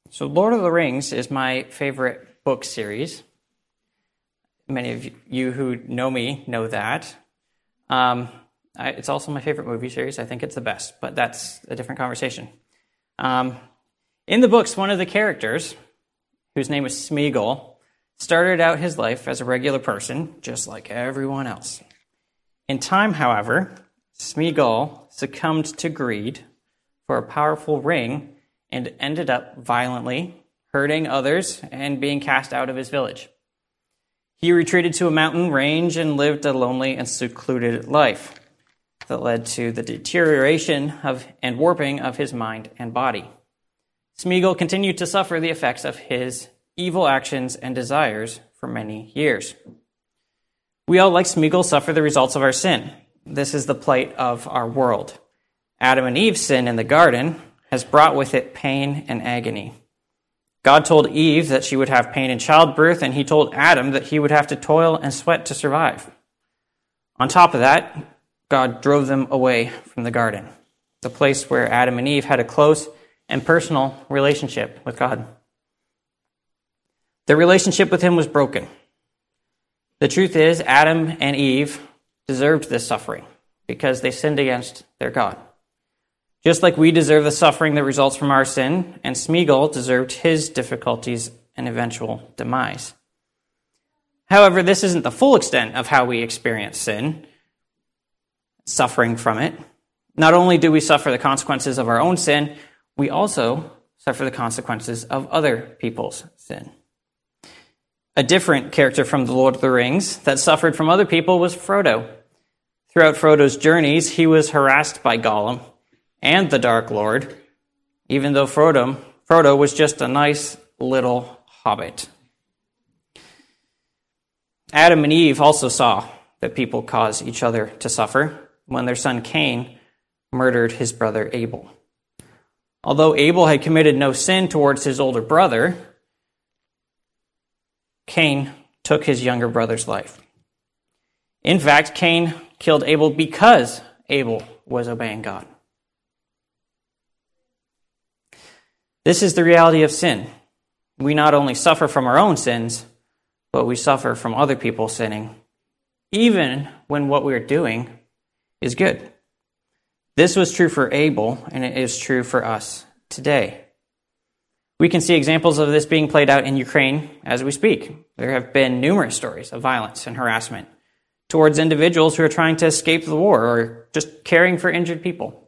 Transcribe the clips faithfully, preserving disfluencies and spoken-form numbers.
So Lord of the Rings is my favorite book series. Many of you who know me know that. Um, I, it's also my favorite movie series. I think it's the best, but that's a different conversation. Um, in the books, one of the characters, whose name is Smeagol, started out his life as a regular person, just like everyone else. In time, however, Smeagol succumbed to greed for a powerful ring and ended up violently hurting others and being cast out of his village. He retreated to a mountain range and lived a lonely and secluded life that led to the deterioration of and warping of his mind and body. Smeagol continued to suffer the effects of his evil actions and desires for many years. We all, like Smeagol, suffer the results of our sin. This is the plight of our world. Adam and Eve's sin in the garden has brought with it pain and agony. God told Eve that she would have pain in childbirth, and he told Adam that he would have to toil and sweat to survive. On top of that, God drove them away from the garden, the place where Adam and Eve had a close and personal relationship with God. Their relationship with him was broken. The truth is, Adam and Eve deserved this suffering because they sinned against their God. Just like we deserve the suffering that results from our sin, and Smeagol deserved his difficulties and eventual demise. However, this isn't the full extent of how we experience sin, suffering from it. Not only do we suffer the consequences of our own sin, we also suffer the consequences of other people's sin. A different character from the Lord of the Rings that suffered from other people was Frodo. Throughout Frodo's journeys, he was harassed by Gollum and the Dark Lord, even though Frodo, Frodo was just a nice little hobbit. Adam and Eve also saw that people cause each other to suffer when their son Cain murdered his brother Abel. Although Abel had committed no sin towards his older brother, Cain took his younger brother's life. In fact, Cain killed Abel because Abel was obeying God. This is the reality of sin. We not only suffer from our own sins, but we suffer from other people sinning, even when what we're doing is good. This was true for Abel, and it is true for us today. We can see examples of this being played out in Ukraine as we speak. There have been numerous stories of violence and harassment towards individuals who are trying to escape the war or just caring for injured people.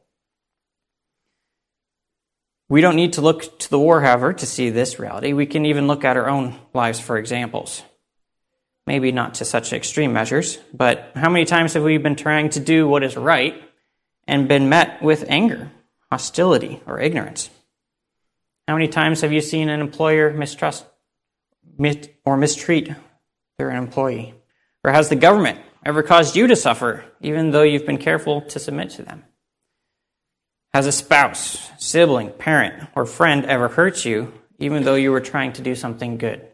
We don't need to look to the war, however, to see this reality. We can even look at our own lives for examples. Maybe not to such extreme measures, but how many times have we been trying to do what is right and been met with anger, hostility, or ignorance? How many times have you seen an employer mistrust or mistreat their employee? Or has the government ever caused you to suffer, even though you've been careful to submit to them? Has a spouse, sibling, parent, or friend ever hurt you, even though you were trying to do something good?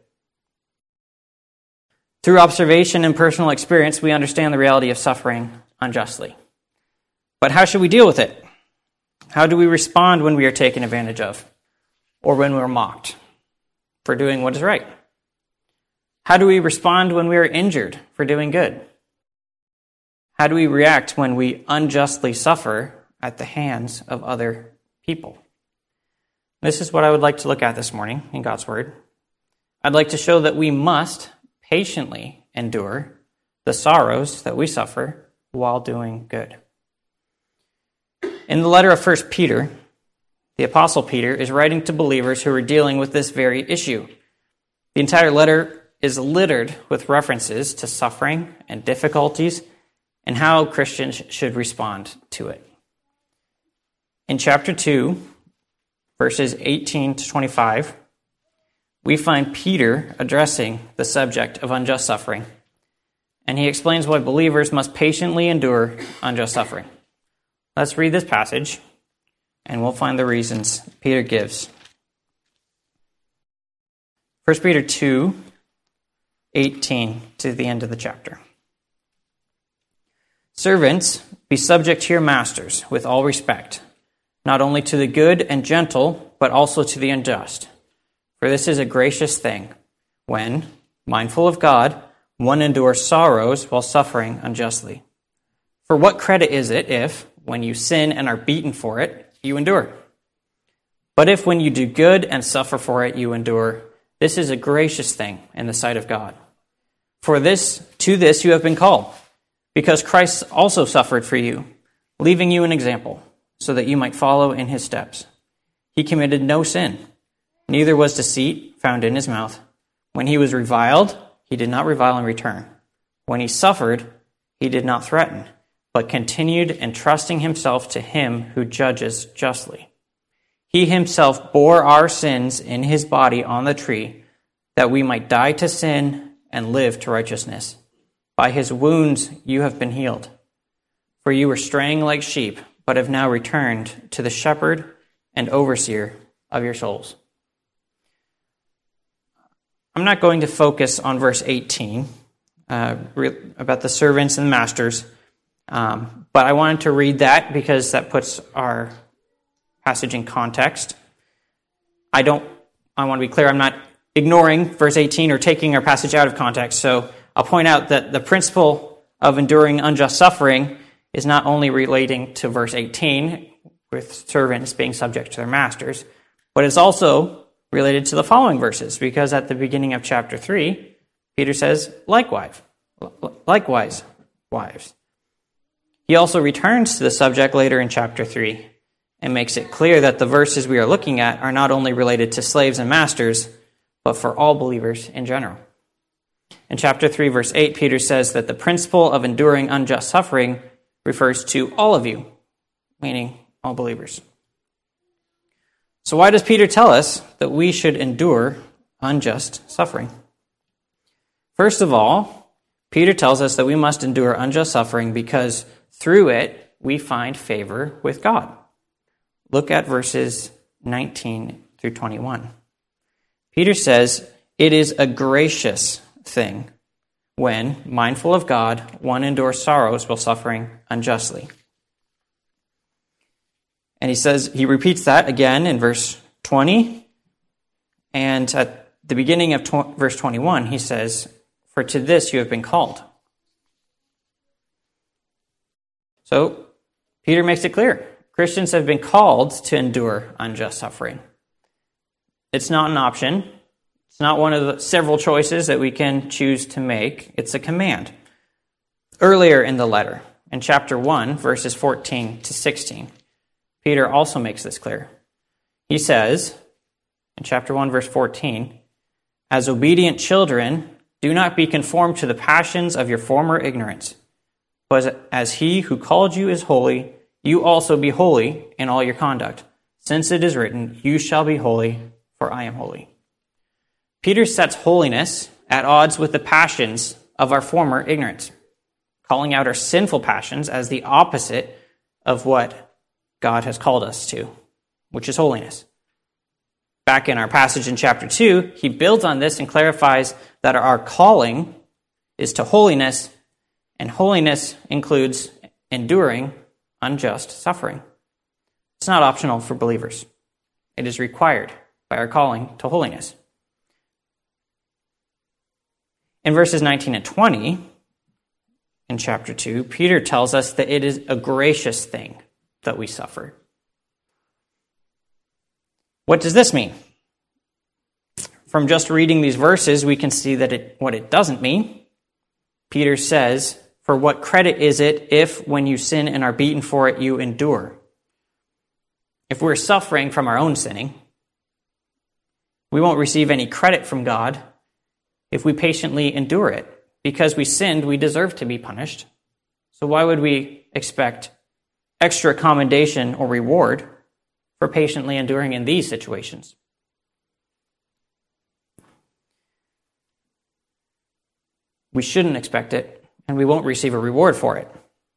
Through observation and personal experience, we understand the reality of suffering unjustly. But how should we deal with it? How do we respond when we are taken advantage of, or when we're mocked for doing what is right? How do we respond when we are injured for doing good? How do we react when we unjustly suffer at the hands of other people? This is what I would like to look at this morning in God's Word. I'd like to show that we must patiently endure the sorrows that we suffer while doing good. In the letter of First Peter, the Apostle Peter is writing to believers who are dealing with this very issue. The entire letter is littered with references to suffering and difficulties and how Christians should respond to it. In chapter two, verses eighteen to twenty-five, we find Peter addressing the subject of unjust suffering, and he explains why believers must patiently endure unjust suffering. Let's read this passage, and we'll find the reasons Peter gives. First Peter two, eighteen to the end of the chapter. Servants, be subject to your masters with all respect, not only to the good and gentle, but also to the unjust. For this is a gracious thing, when, mindful of God, one endures sorrows while suffering unjustly. For what credit is it if, when you sin and are beaten for it, you endure? But if when you do good and suffer for it, you endure, this is a gracious thing in the sight of God. For this, to this you have been called, because Christ also suffered for you, leaving you an example, so that you might follow in his steps. He committed no sin, neither was deceit found in his mouth. When he was reviled, he did not revile in return. When he suffered, he did not threaten, but continued entrusting himself to him who judges justly. He himself bore our sins in his body on the tree, that we might die to sin and live to righteousness. By his wounds you have been healed. For you were straying like sheep, but have now returned to the shepherd and overseer of your souls. I'm not going to focus on verse eighteen uh, about the servants and masters, um, but I wanted to read that because that puts our passage in context. I don't. I want to be clear. I'm not ignoring verse eighteen or taking our passage out of context. So I'll point out that the principle of enduring unjust suffering is not only relating to verse eighteen, with servants being subject to their masters, but it's also related to the following verses, because at the beginning of chapter three, Peter says, likewise, likewise, wives. He also returns to the subject later in chapter three and makes it clear that the verses we are looking at are not only related to slaves and masters, but for all believers in general. In chapter three, verse eight, Peter says that the principle of enduring unjust suffering refers to all of you, meaning all believers. So why does Peter tell us that we should endure unjust suffering? First of all, Peter tells us that we must endure unjust suffering because through it we find favor with God. Look at verses nineteen through twenty-one. Peter says, it is a gracious thing when, mindful of God, one endures sorrows while suffering unjustly. And he says, he repeats that again in verse twenty. And at the beginning of tw- verse twenty-one, he says, for to this you have been called. So, Peter makes it clear. Christians have been called to endure unjust suffering. It's not an option. It's not one of the several choices that we can choose to make. It's a command. Earlier in the letter, in chapter one, verses fourteen to sixteen, Peter also makes this clear. He says, in chapter one, verse fourteen, as obedient children, do not be conformed to the passions of your former ignorance, but as he who called you is holy, you also be holy in all your conduct, since it is written, you shall be holy, for I am holy. Peter sets holiness at odds with the passions of our former ignorance, calling out our sinful passions as the opposite of what God has called us to, which is holiness. Back in our passage in chapter two, he builds on this and clarifies that our calling is to holiness, and holiness includes enduring unjust suffering. It's not optional for believers. It is required by our calling to holiness. In verses nineteen and twenty, in chapter two, Peter tells us that it is a gracious thing that we suffer. What does this mean? From just reading these verses, we can see that it, what it doesn't mean. Peter says, for what credit is it if, when you sin and are beaten for it, you endure? If we're suffering from our own sinning, we won't receive any credit from God if we patiently endure it. Because we sinned, we deserve to be punished. So why would we expect extra commendation or reward for patiently enduring in these situations? We shouldn't expect it, and we won't receive a reward for it.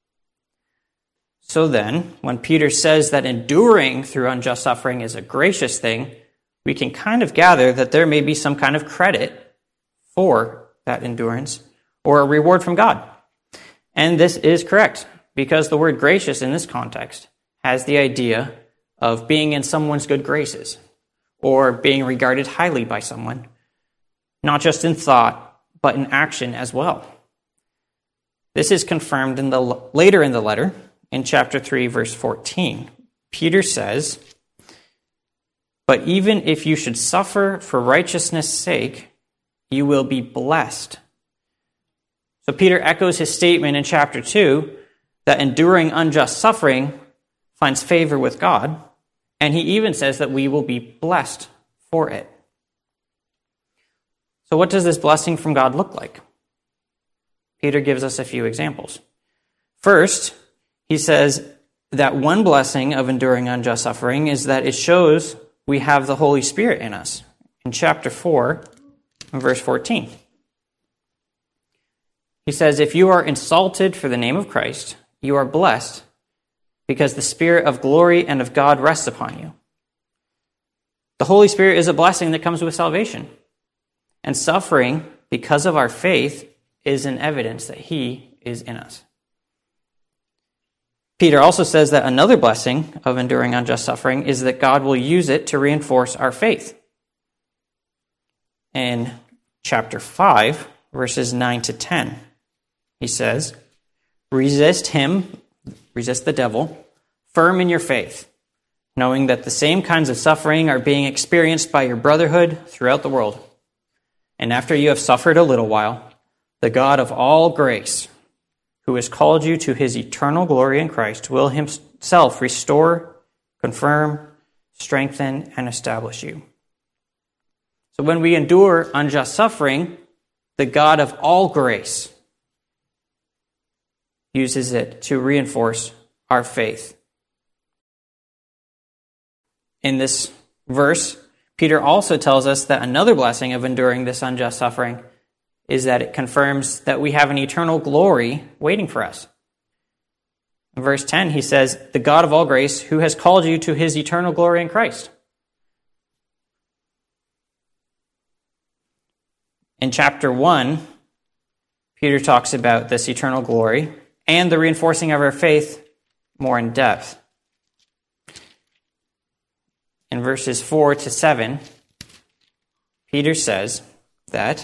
So then, when Peter says that enduring through unjust suffering is a gracious thing, we can kind of gather that there may be some kind of credit for that endurance or a reward from God. And this is correct, because the word gracious in this context has the idea of being in someone's good graces or being regarded highly by someone, not just in thought, but in action as well. This is confirmed in the later in the letter, in chapter three, verse fourteen. Peter says, "But even if you should suffer for righteousness' sake, you will be blessed." So Peter echoes his statement in chapter two that enduring unjust suffering finds favor with God, and he even says that we will be blessed for it. So what does this blessing from God look like? Peter gives us a few examples. First, he says that one blessing of enduring unjust suffering is that it shows we have the Holy Spirit in us. In chapter four, verse fourteen. He says, "If you are insulted for the name of Christ, you are blessed, because the Spirit of glory and of God rests upon you." The Holy Spirit is a blessing that comes with salvation. And suffering, because of our faith, is an evidence that he is in us. Peter also says that another blessing of enduring unjust suffering is that God will use it to reinforce our faith. In chapter five, verses nine to ten, he says, "Resist him," resist the devil, "firm in your faith, knowing that the same kinds of suffering are being experienced by your brotherhood throughout the world. And after you have suffered a little while, the God of all grace, who has called you to his eternal glory in Christ, will himself restore, confirm, strengthen, and establish you." So when we endure unjust suffering, the God of all grace uses it to reinforce our faith. In this verse, Peter also tells us that another blessing of enduring this unjust suffering is that it confirms that we have an eternal glory waiting for us. In verse ten, he says, "The God of all grace, who has called you to his eternal glory in Christ." In chapter one, Peter talks about this eternal glory and the reinforcing of our faith more in depth. In verses four to seven, Peter says that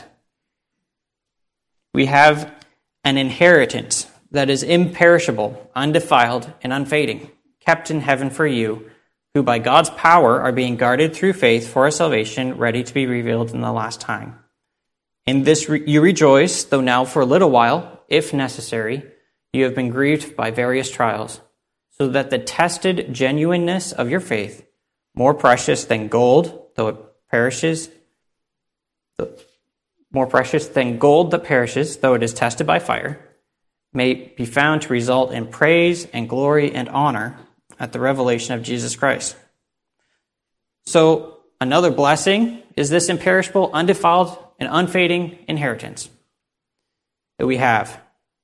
we have an inheritance that is imperishable, undefiled, and unfading, kept in heaven for you, who by God's power are being guarded through faith for a salvation ready to be revealed in the last time. In this re- you rejoice, though now for a little while, if necessary, you have been grieved by various trials, so that the tested genuineness of your faith, more precious than gold, though it perishes, more precious than gold that perishes, though it is tested by fire, may be found to result in praise and glory and honor at the revelation of Jesus Christ. So another blessing is this imperishable, undefiled, and unfading inheritance that we have.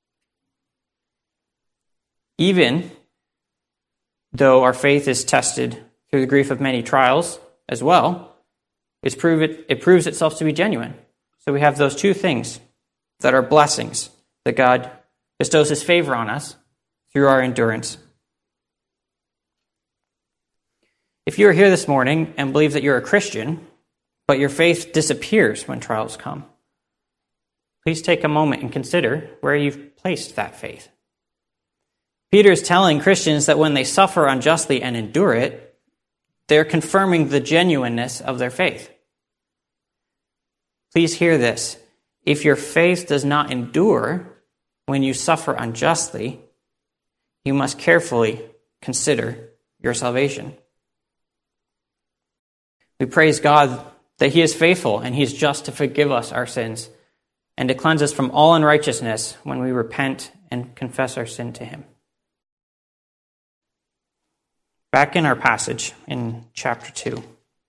Even though our faith is tested through the grief of many trials as well, it's prove it, it proves itself to be genuine. So we have those two things that are blessings, that God bestows his favor on us through our endurance. If you are here this morning and believe that you're a Christian, but your faith disappears when trials come, please take a moment and consider where you've placed that faith. Peter is telling Christians that when they suffer unjustly and endure it, they're confirming the genuineness of their faith. Please hear this. If your faith does not endure when you suffer unjustly, you must carefully consider your salvation. We praise God that he is faithful and he is just to forgive us our sins and to cleanse us from all unrighteousness when we repent and confess our sin to him. Back in our passage in chapter two.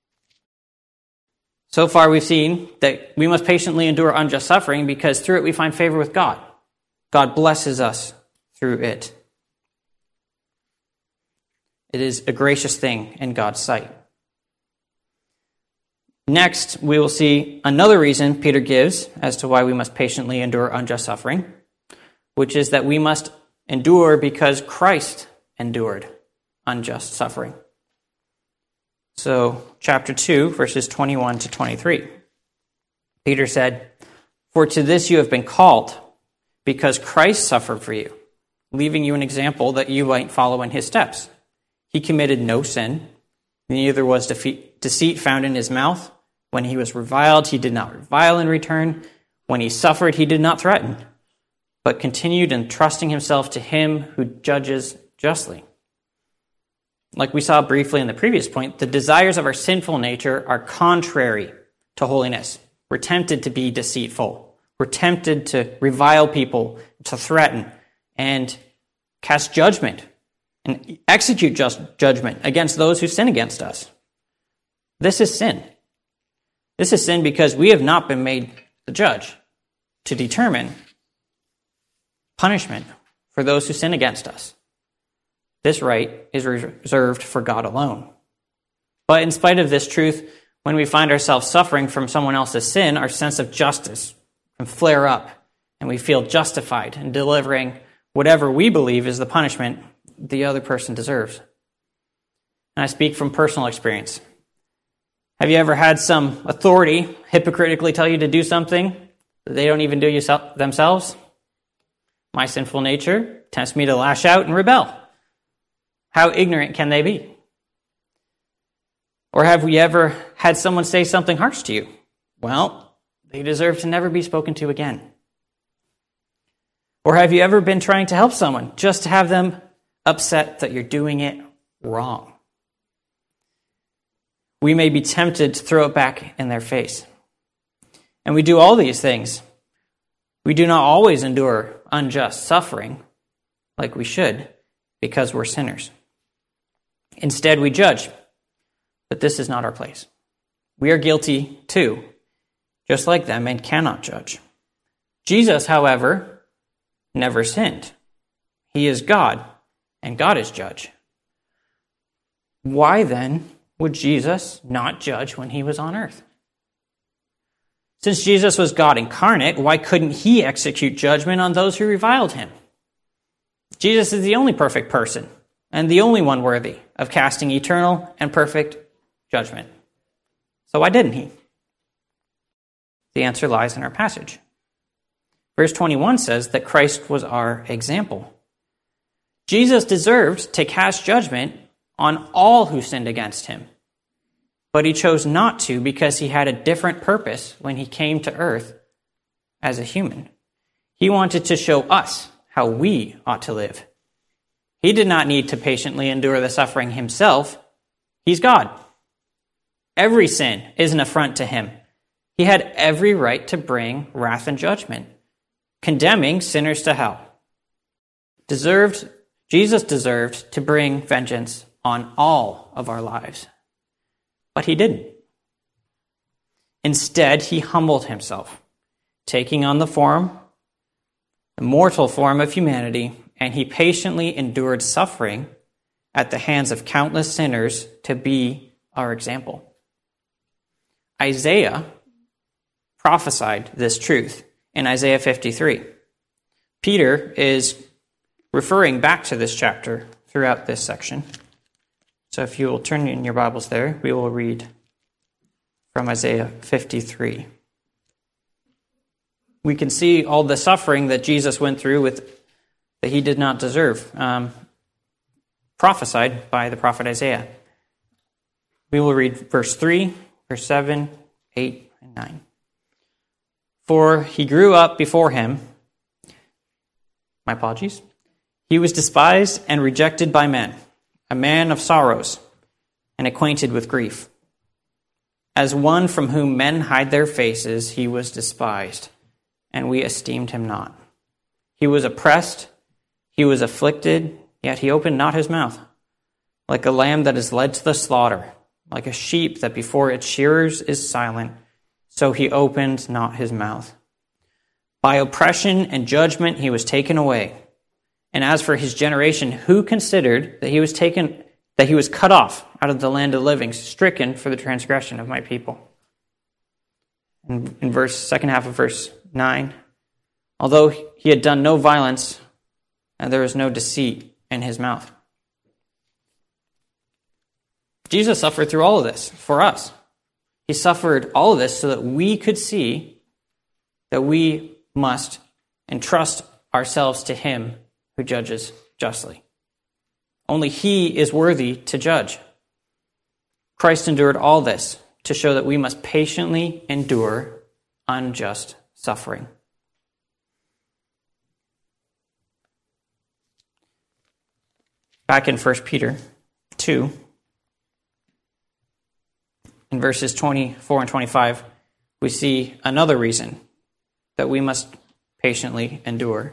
So far we've seen that we must patiently endure unjust suffering because through it we find favor with God. God blesses us through it. It is a gracious thing in God's sight. Next, we will see another reason Peter gives as to why we must patiently endure unjust suffering, which is that we must endure because Christ endured unjust suffering. So, chapter two, verses twenty-one to twenty-three. Peter said, "For to this you have been called, because Christ suffered for you, leaving you an example that you might follow in his steps. He committed no sin, neither was deceit found in his mouth. When he was reviled, he did not revile in return. When he suffered, he did not threaten, but continued entrusting himself to him who judges justly." Like we saw briefly in the previous point, the desires of our sinful nature are contrary to holiness. We're tempted to be deceitful. We're tempted to revile people, to threaten, and cast judgment, and execute just judgment against those who sin against us. This is sin. This is sin because we have not been made the judge to determine punishment for those who sin against us. This right is reserved for God alone. But in spite of this truth, when we find ourselves suffering from someone else's sin, our sense of justice can flare up, and we feel justified in delivering whatever we believe is the punishment the other person deserves. And I speak from personal experience. Have you ever had some authority hypocritically tell you to do something that they don't even do yourself, themselves? My sinful nature tempts me to lash out and rebel. How ignorant can they be? Or have we ever had someone say something harsh to you? Well, they deserve to never be spoken to again. Or have you ever been trying to help someone just to have them upset that you're doing it wrong? We may be tempted to throw it back in their face. And we do all these things. We do not always endure unjust suffering like we should because we're sinners. Instead, we judge. But this is not our place. We are guilty too, just like them, and cannot judge. Jesus, however, never sinned. He is God, and God is judge. Why then would Jesus not judge when he was on earth? Since Jesus was God incarnate, why couldn't he execute judgment on those who reviled him? Jesus is the only perfect person, and the only one worthy of casting eternal and perfect judgment. So why didn't he? The answer lies in our passage. Verse twenty-one says that Christ was our example. Jesus deserved to cast judgment on all who sinned against him, but he chose not to because he had a different purpose when he came to earth as a human. He wanted to show us how we ought to live. He did not need to patiently endure the suffering himself. He's God. Every sin is an affront to him. He had every right to bring wrath and judgment, condemning sinners to hell. Deserved, Jesus deserved to bring vengeance on all of our lives, but he didn't. Instead, he humbled himself, taking on the form, the mortal form of humanity, and he patiently endured suffering at the hands of countless sinners to be our example. Isaiah prophesied this truth in Isaiah fifty-three. Peter is referring back to this chapter throughout this section. So if you will turn in your Bibles there, we will read from Isaiah fifty-three. We can see all the suffering that Jesus went through with that he did not deserve, um, prophesied by the prophet Isaiah. We will read verse three, verse seven, eight, and nine. For he grew up before him, my apologies, he was despised and rejected by men, a man of sorrows and acquainted with grief. As one from whom men hide their faces, he was despised, and we esteemed him not. He was oppressed, he was afflicted, yet he opened not his mouth. Like a lamb that is led to the slaughter, like a sheep that before its shearers is silent, so he opened not his mouth. By oppression and judgment he was taken away. And as for his generation, who considered that he was taken, that he was cut off out of the land of the living, stricken for the transgression of my people? In, in verse second half of verse nine, although he had done no violence, and there was no deceit in his mouth. Jesus suffered through all of this for us. He suffered all of this so that we could see that we must entrust ourselves to him who judges justly. Only he is worthy to judge. Christ endured all this to show that we must patiently endure unjust suffering. Back in First Peter two, in verses twenty-four and twenty-five, we see another reason that we must patiently endure.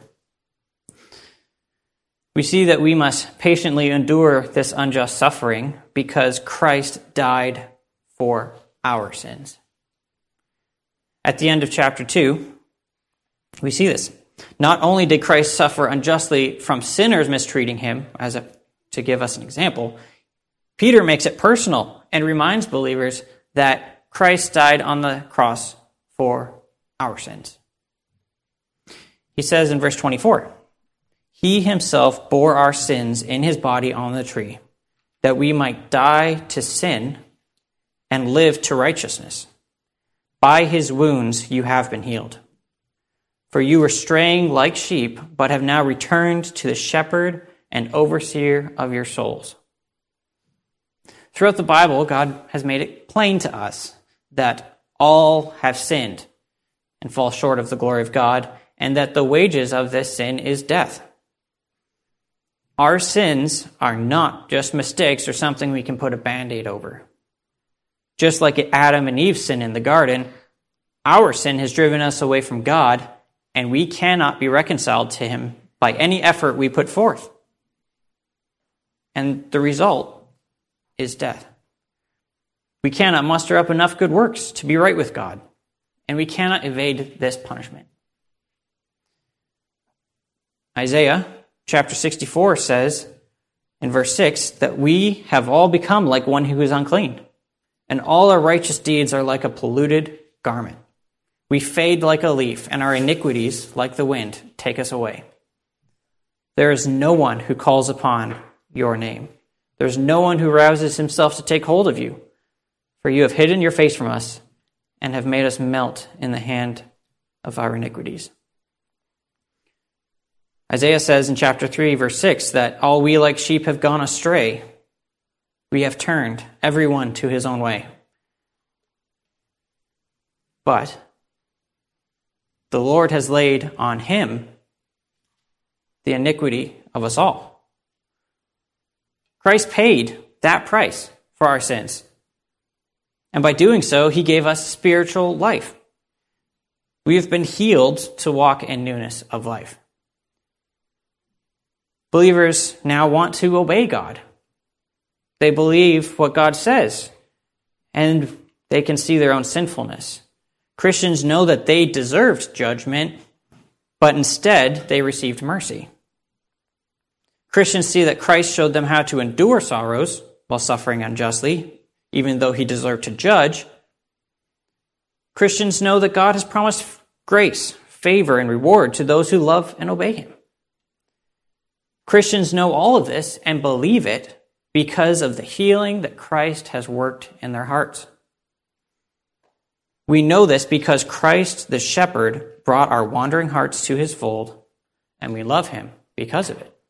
We see that we must patiently endure this unjust suffering because Christ died for our sins. At the end of chapter two, we see this. Not only did Christ suffer unjustly from sinners mistreating him, as a, to give us an example, Peter makes it personal and reminds believers that Christ died on the cross for our sins. He says in verse twenty-four, he himself bore our sins in his body on the tree, that we might die to sin and live to righteousness. By his wounds you have been healed. For you were straying like sheep, but have now returned to the shepherd and overseer of your souls. Throughout the Bible, God has made it plain to us that all have sinned and fall short of the glory of God, and that the wages of this sin is death. Our sins are not just mistakes or something we can put a Band-Aid over. Just like Adam and Eve's sin in the garden, our sin has driven us away from God, and we cannot be reconciled to him by any effort we put forth. And the result is death. We cannot muster up enough good works to be right with God, and we cannot evade this punishment. Isaiah chapter sixty-four says in verse six that we have all become like one who is unclean, and all our righteous deeds are like a polluted garment. We fade like a leaf, and our iniquities, like the wind, take us away. There is no one who calls upon your name. There is no one who rouses himself to take hold of you. For you have hidden your face from us and have made us melt in the hand of our iniquities. Isaiah says in chapter three, verse six, that all we like sheep have gone astray. We have turned everyone to his own way. But the Lord has laid on him the iniquity of us all. Christ paid that price for our sins. And by doing so, he gave us spiritual life. We have been healed to walk in newness of life. Believers now want to obey God. They believe what God says, and they can see their own sinfulness. Christians know that they deserved judgment, but instead they received mercy. Christians see that Christ showed them how to endure sorrows while suffering unjustly, even though he deserved to judge. Christians know that God has promised grace, favor, and reward to those who love and obey him. Christians know all of this and believe it because of the healing that Christ has worked in their hearts. We know this because Christ, the shepherd, brought our wandering hearts to his fold, and we love him because of it.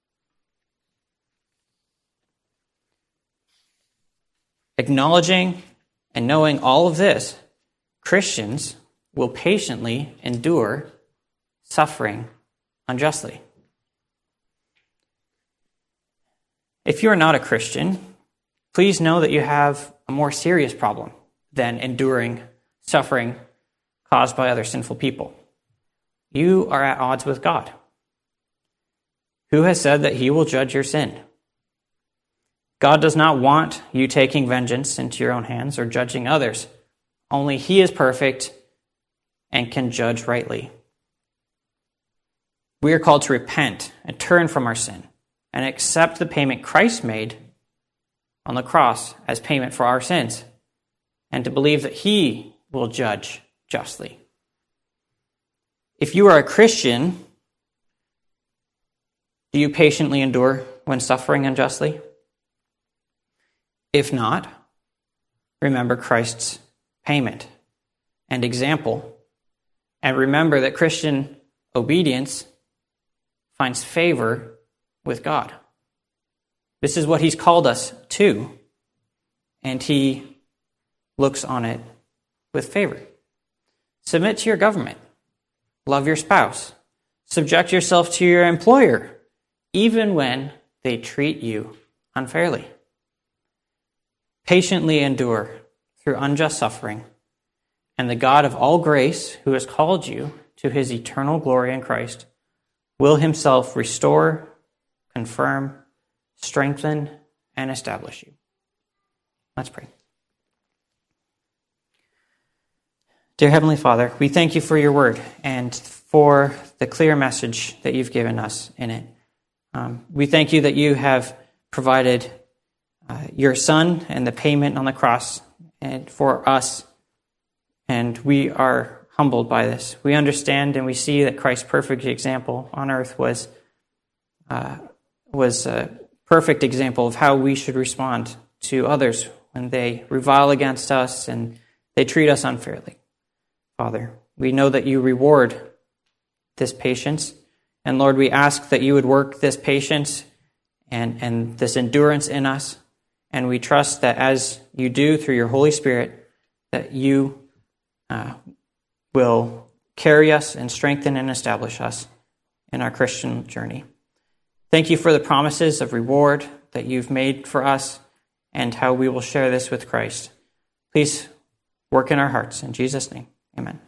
Acknowledging and knowing all of this, Christians will patiently endure suffering unjustly. If you are not a Christian, please know that you have a more serious problem than enduring suffering caused by other sinful people. You are at odds with God, who has said that he will judge your sin. God does not want you taking vengeance into your own hands or judging others. Only he is perfect and can judge rightly. We are called to repent and turn from our sin and accept the payment Christ made on the cross as payment for our sins, and to believe that he will judge justly. If you are a Christian, do you patiently endure when suffering unjustly? If not, remember Christ's payment and example, and remember that Christian obedience finds favor with God. This is what he's called us to, and he looks on it with favor. Submit to your government. Love your spouse. Subject yourself to your employer, even when they treat you unfairly. Patiently endure through unjust suffering, and the God of all grace, who has called you to his eternal glory in Christ, will himself restore, confirm, strengthen, and establish you. Let's pray. Dear Heavenly Father, we thank you for your word and for the clear message that you've given us in it. Um, we thank you that you have provided uh, your Son and the payment on the cross and for us, and we are humbled by this. We understand and we see that Christ's perfect example on earth was uh, was a perfect example of how we should respond to others when they revile against us and they treat us unfairly. Father, we know that you reward this patience, and Lord, we ask that you would work this patience and, and this endurance in us, and we trust that as you do through your Holy Spirit, that you uh, will carry us and strengthen and establish us in our Christian journey. Thank you for the promises of reward that you've made for us and how we will share this with Christ. Please work in our hearts. In Jesus' name, amen.